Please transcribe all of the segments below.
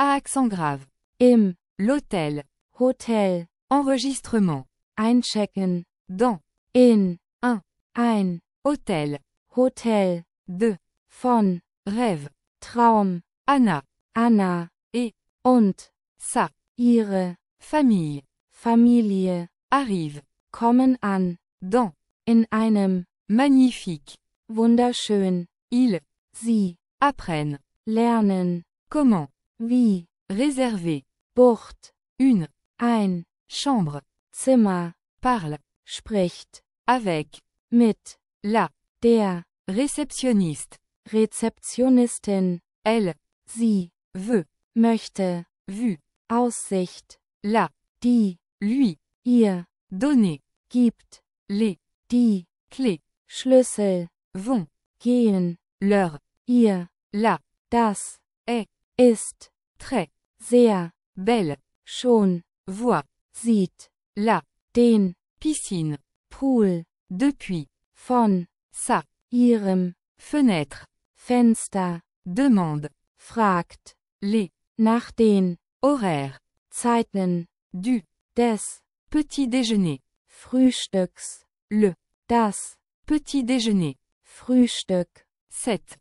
à accent grave. Im. L'hôtel. Hotel. Enregistrement. Einchecken. Dans. In. Ein. Hôtel. Hotel. De. Von. Rêve. Traum. Anna. Anna. Et. Und. Sa. Ihre. Famille. Familie. Arrive. Kommen an. Dans. In einem. Magnifique. Wunderschön. Ils. Sie. Apprennent. Lernen. Comment. Wie. Réserver. Bucht. Une. Ein. Chambre. Zimmer. Parle. Spricht. Avec. Mit. La. Der. Réceptionniste. Rezeptionistin. Elle. Sie. Veut. Möchte. Vue. Aussicht. La. Die. Lui. Ihr. Donner. Gibt. Les. Die. Clés. Schlüssel. Vont. Gehen. Leur. Ihr. La. Das. Est. Ist. Très. Sehr. Belle. Schon. Voit. Sieht. La. Den. Piscine. Pool. Depuis. Von. Sa. Ihrem. Fenêtre. Fenster. Demande. Fragt. Les. Nach den. Horaires. Zeiten. Du. Des. Petit déjeuner. Frühstücks. Le. Das. Petit déjeuner. Frühstück. 7.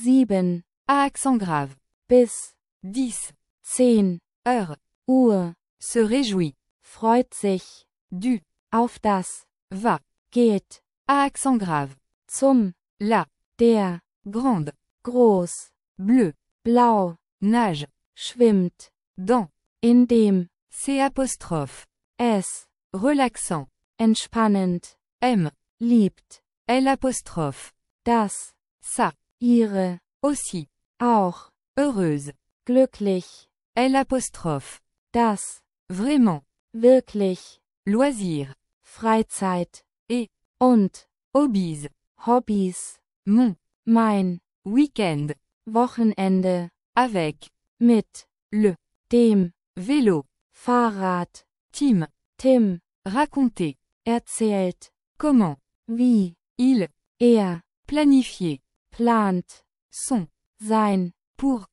7. À accent grave. Bis. 10. 10. Heure. Uhr. Se réjouit. Freut sich. Du. Auf das. Va. Geht. À accent grave. Zum. La. Der. Grande. Groß. Bleu. Blau. Nage. Schwimmt. Dans. In dem. C apostrophe. Es. Relaxant. Entspannend. M. Liebt. L apostrophe. Das. Sa. Ihre. Aussi. Auch. Heureuse. Glücklich. L apostrophe. Das. Vraiment. Wirklich. Loisir. Freizeit. Et. Und. Hobbies. Hobbys. Mon. Mein. Week-end. Wochenende. Avec. Mit. Le. Dem. Vélo. Fahrrad. Tim. Tim. Raconter. Erzählt. Comment. Wie. Il. Er. Planifier. Plant. Son. Sein. Pour.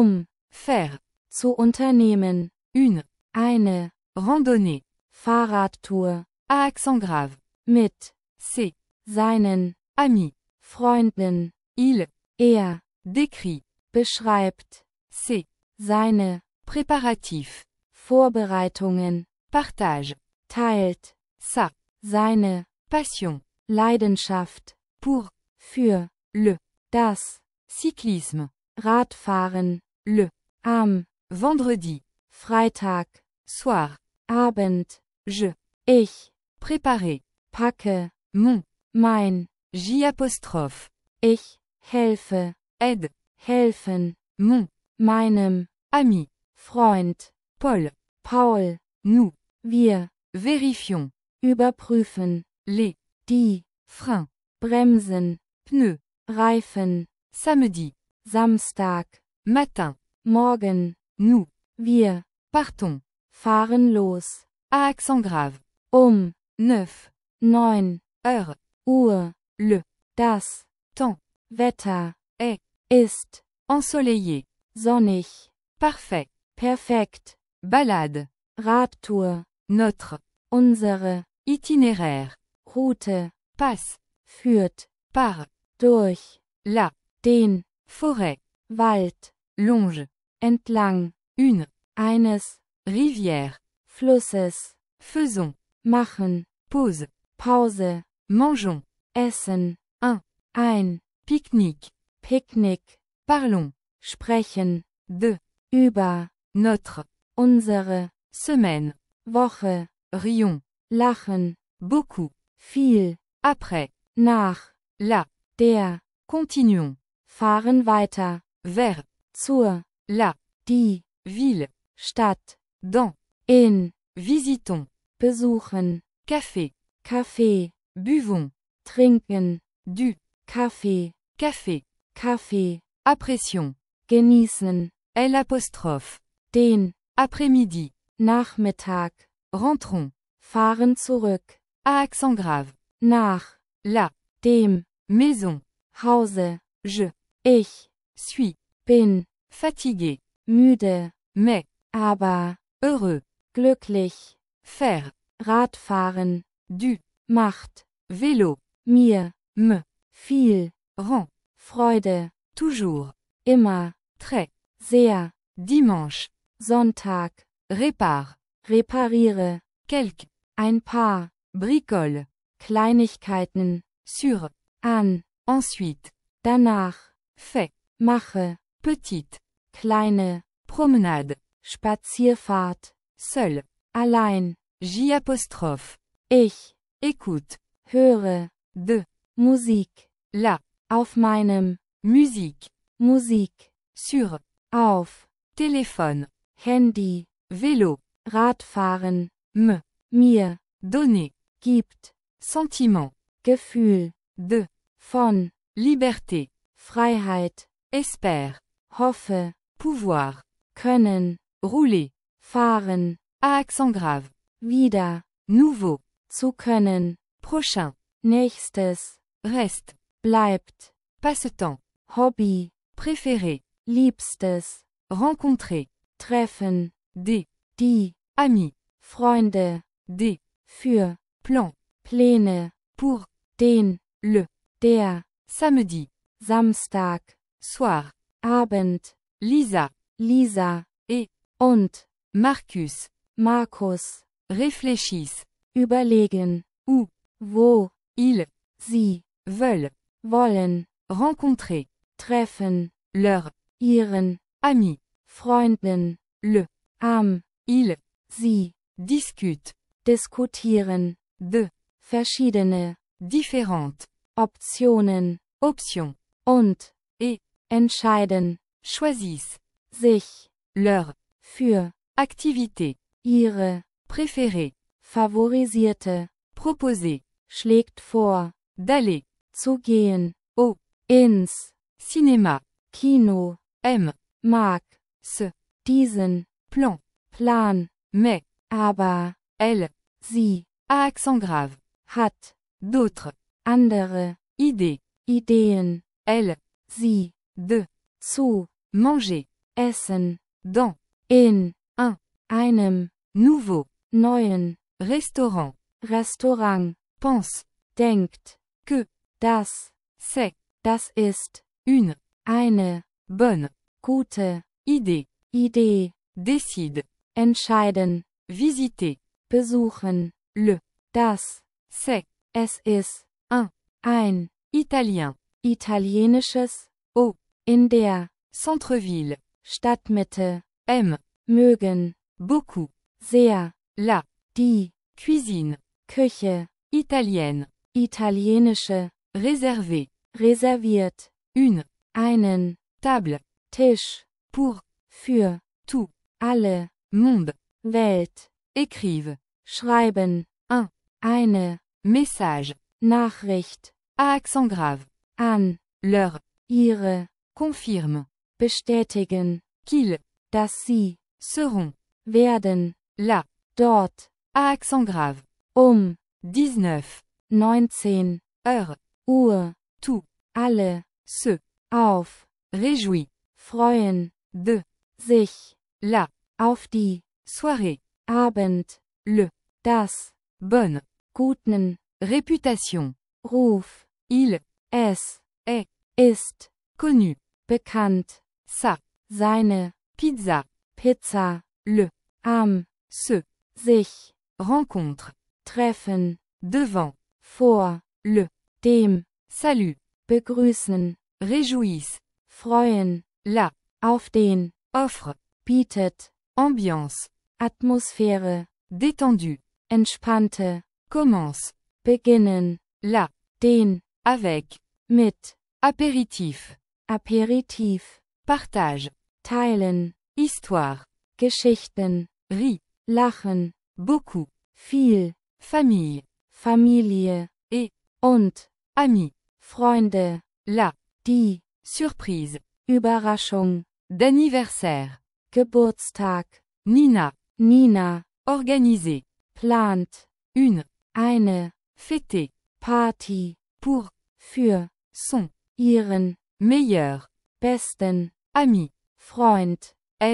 Faire. Zu unternehmen. Une. Eine. Randonnée. Fahrradtour. À accent grave. Mit. C'est. Seinen. Ami. Freunden. Il. Er. Décrit. Beschreibt. C'est. Seine. Préparatif. Vorbereitungen. Partage. Teilt. Sa. Seine. Passion. Leidenschaft. Pour. Für. Le. Das. Cyclisme. Radfahren. Le. Am. Vendredi. Freitag. Soir. Abend. Je. Ich. Préparer. Packe. Mon. Mein. J apostrophe. Ich. Helfe. Aide. Helfen. Mon. Meinem. Ami. Freund. Paul. Paul. Nous. Wir. Vérifions. Überprüfen. Les. Die. Freins. Bremsen. Pneus. Reifen. Samedi. Samstag. Matin. Morgen. Nous. Wir. Partons. Fahren los. À accent grave. 9. 9 Heure. Uhr. Le. Das. Temps. Wetter. Ist. Ist. Ensoleillé. Sonnig. Parfait. Perfekt. Balade. Radtour. Notre. Unsere. Itinéraire. Route. Passe. Führt. Par. Durch. La. Den. Forêt. Wald. Longe. Entlang. Une. Eines. Rivière. Flusses. Faisons. Machen. Pause. Pause. Mangeons. Essen. Un. Ein. Pique-nique. Picknick. Parlons. Sprechen. De. Über. Notre. Unsere. Semaine. Woche. Rions. Lachen. Beaucoup. Viel. Après. Nach. La. Der. Continuons. Fahren weiter. Vers. Zur. La. Die. Ville. Stadt. Dans. In. Visitons. Besuchen. Café. Kaffee. Buvons. Trinken. Du. Kaffee. Café. Kaffee. Apprécions. Genießen. L apostrophe. Den. Après-midi. Nachmittag. Rentrons. Fahren zurück. À accent grave. Nach. La. Dem. Maison. Hause. Je. Ich. Suis. Bin. Fatigué. Müde. mais, aber, heureux, glücklich, faire, Radfahren, du, macht, vélo, mir, me, viel, rend, Freude, toujours, immer, très, sehr, dimanche, Sonntag, répare, repariere, quelque, ein paar, bricole, Kleinigkeiten, sur, an, ensuite, danach, fait, mache, petite, kleine, promenade, Spazierfahrt, seul, allein, J apostrophe, ich, écoute, höre, de, Musik, la, auf meinem, musique, Musik, sur, auf, téléphone, Handy, vélo, Radfahren, me, mir, donner, gibt, sentiment, Gefühl, de, von, liberté, Freiheit, espère, hoffe, pouvoir, können, rouler, fahren, à accent grave, wieder, nouveau, zu können, prochain, nächstes, reste, bleibt, passe-temps, Hobby, préféré, liebstes, rencontrer, treffen, des, die, amis, Freunde, des, für, plans, Pläne, pour, den, le, der, samedi, Samstag, soir, Abend, Lisa, Lisa, et, und, Marcus, Markus, réfléchissent, überlegen, où, wo, ils, sie, veulent, wollen, rencontrer, treffen, leur, ihren, ami, Freunden, le, am, ils, sie, discutent, diskutieren, de, verschiedene, différentes, Optionen, options, und, et, entscheiden, choisissent, sich, leur, für, activité, ihre, préférée, favorisierte, proposer, schlägt vor, d'aller, zu gehen, au, ins, cinéma, Kino, aime, mag, ce, diesen, plan, Plan, mais, aber, elle, sie, à accent grave, hat, d'autres, andere, idées, Ideen, elle, sie, de, zu, manger, essen, dans, in, un, einem, nouveau, neuen, restaurant, Restaurant, pense, denkt, que, das, das ist, une, eine, bonne, gute, idée, Idee, décide, entscheiden, visiter, besuchen, le, das, es ist, ein, italien, italienisches, au, in der, centre-ville, Stadtmitte, aime, mögen, beaucoup, sehr, la, die, cuisine, Küche, italienne, italienische, réservé, reserviert, une, einen, table, Tisch, pour, für, tout, alle, monde, Welt, écrive, schreiben, eine, message, Nachricht, à accent grave, an, leur, ihre, confirme, bestätigen, qu'ils, dass sie, seront, werden, là, dort, à accent grave, 19, 19 heures, Uhr, tout, alle, se, auf, réjouit, freuen, de, sich, la, auf die, soirée, Abend, le, das, bonne, guten, réputation, Ruf, il, es, est, ist, connu, bekannt, sa, seine, pizza, Pizza, le, am, se, sich, rencontre, treffen, devant, vor, le, dem, salut, begrüßen, réjouissent, freuen, la, auf den, offre, bietet, ambiance, Atmosphäre, détendue, entspannte, commence, beginnen, la, den, avec, mit, apéritif, Aperitif, partage, teilen, histoire, Geschichten, rit, lachen, beaucoup, viel, famille, Familie, et, und, amis, Freunde, la, die, surprise, Überraschung, d'anniversaire, Geburtstag, Nina, Nina, organiser, plant, une, eine, fêter, Party, pour, für, son, ihren, meilleur, besten, ami, Freund, elle,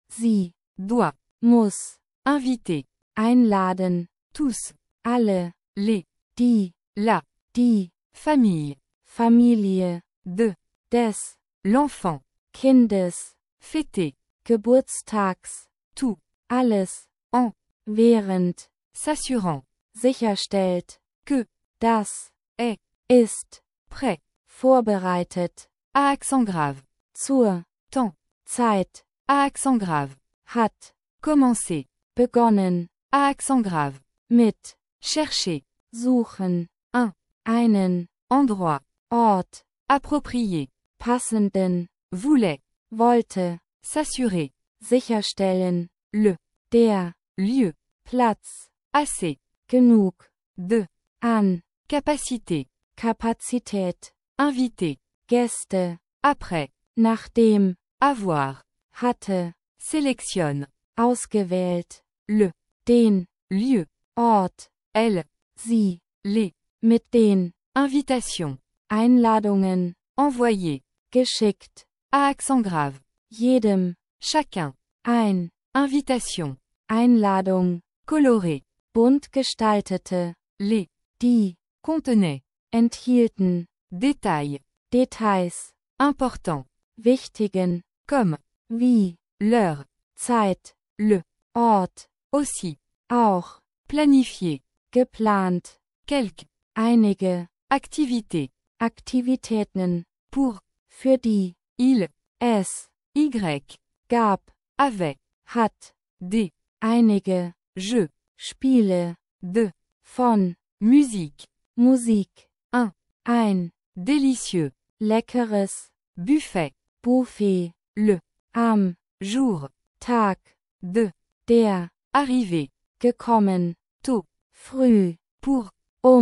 sie, doit, muss, inviter, einladen, tous, alle, les, die, la, die, famille, Familie, de, des, l'enfant, Kindes, fêter, Geburtstags, tout, alles, en, während, s'assurant, sicherstellt, que, das, est, ist, prêt, vorbereitet, à accent grave, zur, temps, Zeit, à accent grave, hat, commencer, begonnen, à accent grave, mit, chercher, suchen, un, einen, endroit, Ort, approprié, passenden, voulait, wollte, s'assurer, sicherstellen, le, der, lieu, Platz, assez, genug, de, an, capacité, Kapazität, inviter, Gäste, après, nachdem, avoir, hatte, sélectionne, ausgewählt, le, den, lieu, Ort, elle, sie, les, mit den, invitation, Einladungen, envoyer, geschickt, à accent grave, jedem, chacun, ein, invitation, Einladung, coloré, bunt gestaltete, les, die, contenait, enthielten, détail, Details, important, wichtigen, comme, wie, l'heure, Zeit, le, Ort, aussi, auch, planifier, geplant, quelque, einige, activité, Aktivitäten, pour, für die, il, es, y, gab, avait, hat, des, einige, jeux, Spiele, de, von, musique, Musik, un, ein, délicieux, leckeres, buffet, Buffet, le, am, jour, Tag, de, der, arriver, gekommen, tôt, früh, pour,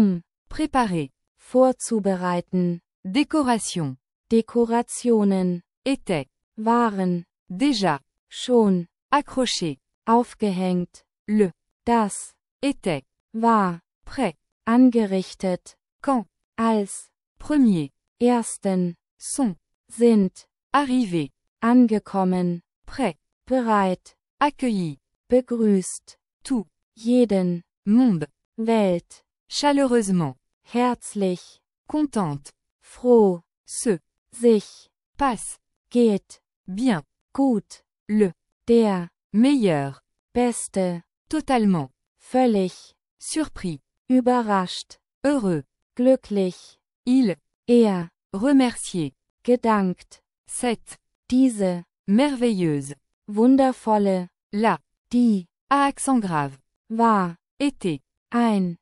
préparer, vorzubereiten, décoration, Dekorationen, était, waren, déjà, schon, accroché, aufgehängt, le, das, était, war, prêt, angerichtet, quand, als, premier, ersten, sont, sind, arrivé, angekommen, prêt, bereit, accueilli, begrüßt, tout, jeden, monde, Welt, chaleureusement, herzlich, contente, froh, se, sich, passe, geht, bien, gut, le, der, meilleur, beste, totalement, völlig, surpris, überrascht, heureux, glücklich, il, er, remercier, gedankt, cette, diese, merveilleuse, wundervolle, la, die, à accent grave, war, était, ein,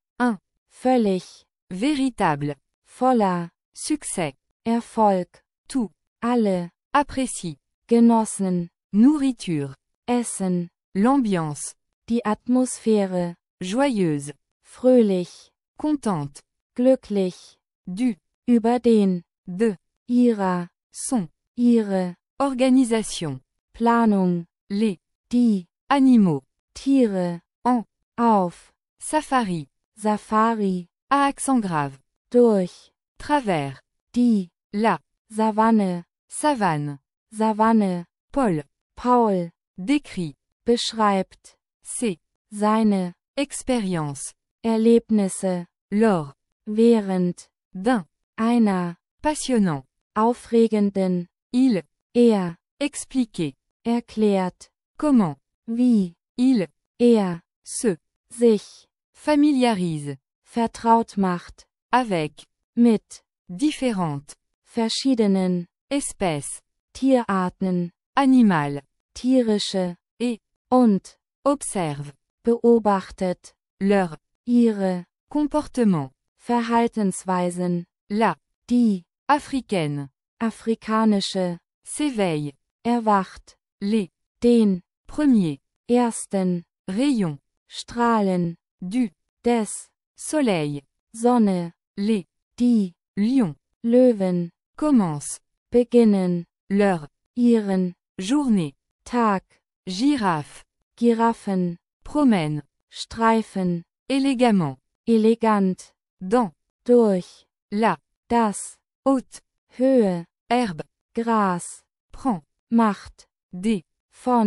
völlig, véritable, voller, succès, Erfolg, tout, alle, apprécie, genossen, nourriture, Essen, l'ambiance, die Atmosphäre, joyeuse, fröhlich, contente, glücklich, du, über den, de, ihrer, son, ihre, organisation, Planung, les, die, animaux, Tiere, en, auf, safari, Safari, à accent grave, durch, travers, die, la, Savanne, savane, Savanne, Paul, Paul, décrit, beschreibt, c'est, seine, expérience, Erlebnisse, lors, während, d'un, einer, passionnant, aufregenden, il, er, expliquer, erklärt, comment, wie, il, er, se, sich, familiarise, vertraut macht, avec, mit, différentes, verschiedenen, espèces, Tierarten, animal, tierische, et, und, observe, beobachtet, leur, ihre, comportement, Verhaltensweisen, la, die, africaine, afrikanische, s'éveille, erwacht, les, den, premiers, ersten, rayons, Strahlen, du, des, soleil, Sonne, les, die, lions, Löwen, commencent, beginnen, leur, ihren, journée, Tag, girafe, Giraffen, promène, Streifen, élégamment, elegant, dans, durch, la, das, haute, Höhe, herbe, Gras, prend, macht, des, von,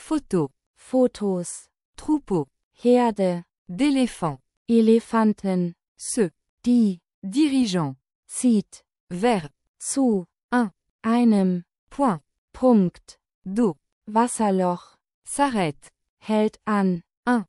photo, Fotos, troupeau, Herde, d'éléphants, Elefanten, se, die, dirigeant, zieht, vers, zu, un, einem, point, Punkt, d'eau, Wasserloch, s'arrête, hält an,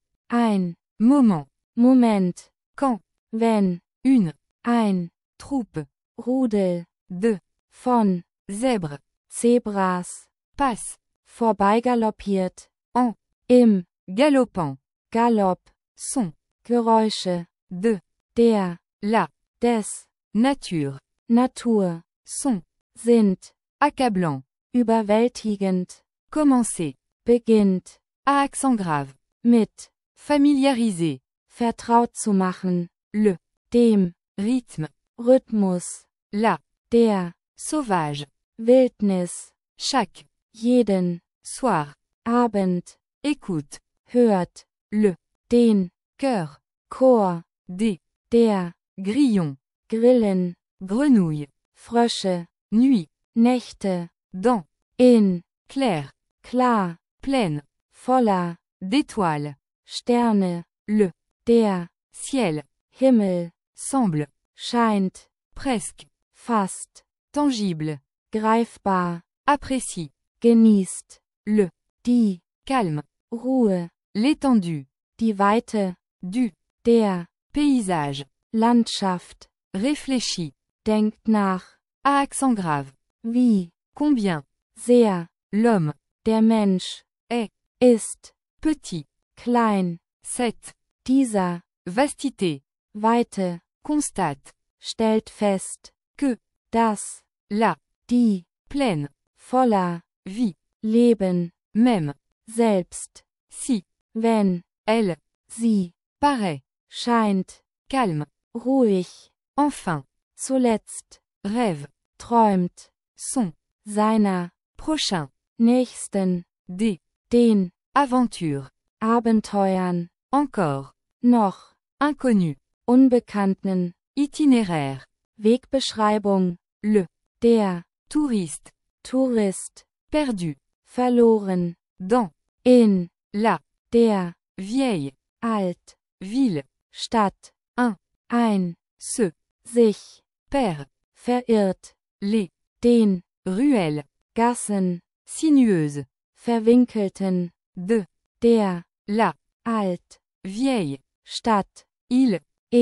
ein, moment, Moment, quand, wenn, une, ein, troupe, Rudel, de, von, zèbre, Zebras, passe, vorbeigaloppiert, en, im, galopant, Galopp, son, Geräusche, de, der, la, des, nature, Natur, son, sind, accablant, überwältigend, commencer, beginnt, à accent grave, mit, familiariser, vertraut zu machen, le, dem, rythme, Rhythmus, la, der, sauvage, Wildnis, chaque, jeden, soir, Abend, écoute, hört, le, den, cœur, Chor, des, der, grillon, Grillen, grenouille, Frösche, nuit, Nächte, dans, in, clair, klar, pleine, voller, d'étoiles, Sterne, le, der, ciel, Himmel, semble, scheint, presque, fast, tangible, greifbar, apprécie, genießt, le, die, calme, Ruhe, l'étendue, die Weite, du, der, paysage, Landschaft, réfléchis, denkt nach, à accent grave, wie, combien, sehr, l'homme, der Mensch, est, ist, petit, klein, cette, dieser, vastité, Weite, constate, stellt fest, que, dass, la, die, pleine, voller, vie, Leben, même, selbst, si, wenn, elle, sie, paraît, scheint, calme, ruhig, enfin, zuletzt, rêve, träumt, son, seiner, prochain, nächsten, des, den, aventure, Abenteuern, encore, noch, inconnu, unbekannten, itinéraire, Wegbeschreibung, le, der, touriste, Tourist, perdu, verloren, dans, in, la, der, vieille, alt, ville, Stadt, un, ein, se, sich, perd, verirrt, les, den, ruelles, Gassen, sinueuses, verwinkelten, de, der, la, alt, vieille, Stadt, il,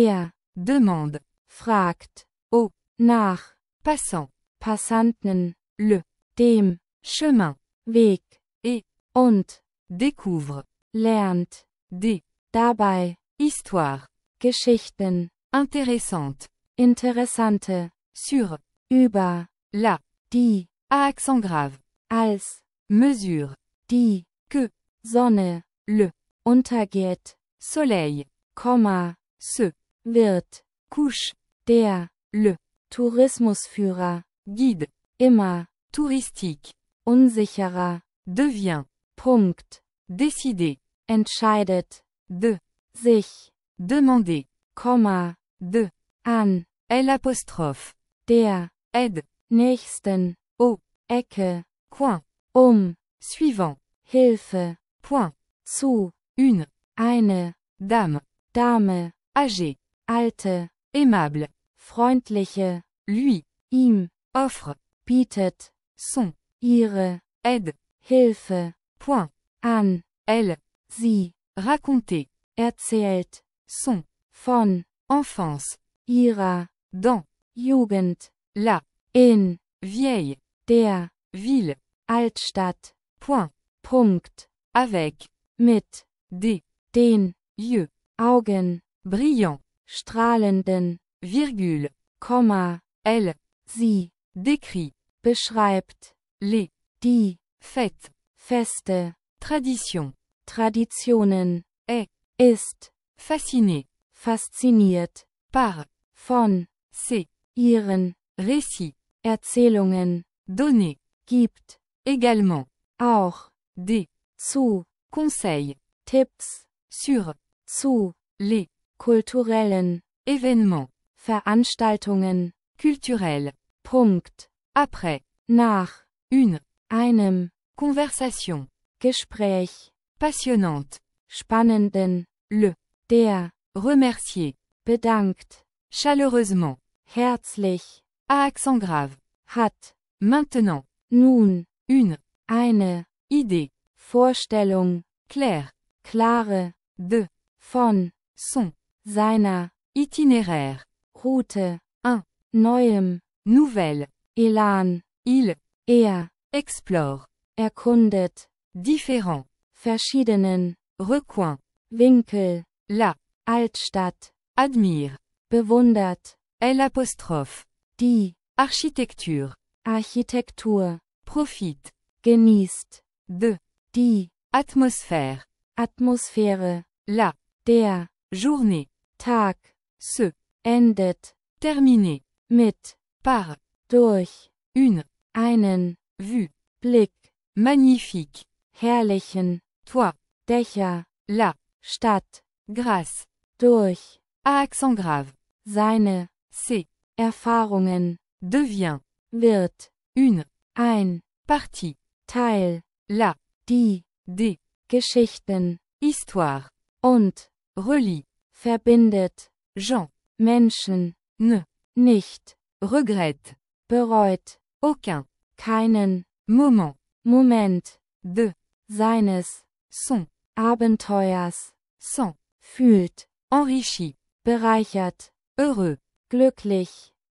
demande, fragt, au, nach, passant, Passanten, le, dem, chemin, Weg, et, und, découvre, lernt, des, dabei, histoire, Geschichten, intéressante, interessante, sur, über, la, die, à accent grave, als, mesure, die, que, Sonne, le, untergeht, soleil, Komma, se, wird, couche, der, le, Tourismusführer, guide, immer, touristique, unsicherer, devient, Punkt, décider, entscheidet, de, sich, demander, Komma, de, an, l'apostrophe, der, aide, nächsten, au, Ecke, coin, suivant, Hilfe, point, zu, une, eine, dame, Dame, âgée, alte, aimable, freundliche, lui, ihm, offre, bietet, son, ihre, aide, Hilfe, point, an, elle, sie, raconter, erzählt, son, von, enfance, ihrer, dans, Jugend, la, in, vieille, der, ville, Altstadt, point, Punkt, avec, mit, des, den, yeux, Augen, brillant, strahlenden, virgule, Komma, elle, sie, décrit, beschreibt, les, die, fêtes, Feste, tradition, Traditionen, ist, fasciné, fasziniert, par, von, c'est, ihren, récit, Erzählungen, donner, gibt, également, auch, des, zu, conseils, Tipps, sur, zu, les, kulturellen, événements, Veranstaltungen, culturels, Punkt, après, nach, une, einem, conversation, Gespräch, passionnante, spannenden, le, der, remercier, bedankt, chaleureusement, herzlich, à accent grave, hat, maintenant, nun, une, eine, idée, Vorstellung, claire, klare, de, von, son, seiner, itinéraire, Route, un, neuem, nouvelle, Elan, il, explore, erkundet, différent, verschiedenen, recoin, Winkel, la, Altstadt, admire, bewundert, l'apostrophe, die, architecture, Architektur, profite, genießt, de, die, atmosphère, Atmosphäre, la, der, journée, Tag, se, endet, terminer, mit, par, durch, une, einen, vue, Blick, magnifique, herrlichen, toi, Dächer, la, Stadt, grâce, durch, à accent grave, seine, c'est, Erfahrungen, devient, wird, une, ein, partie, Teil, la, die, des, Geschichten, histoire, und, relie, verbindet, Jean, Menschen, ne, nicht, regrette, bereut, aucun, keinen, moment, Moment, de, seines, son, Abenteuers, sans, fühlt, enrichi, bereichert, heureux, glücklich,